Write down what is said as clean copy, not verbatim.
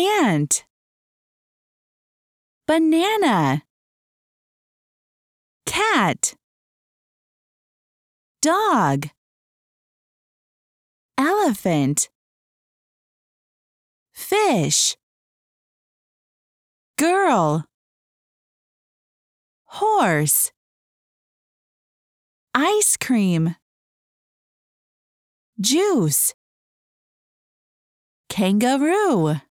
ant, banana, cat, dog, elephant, fish, girl, horse, ice cream, juice, kangaroo.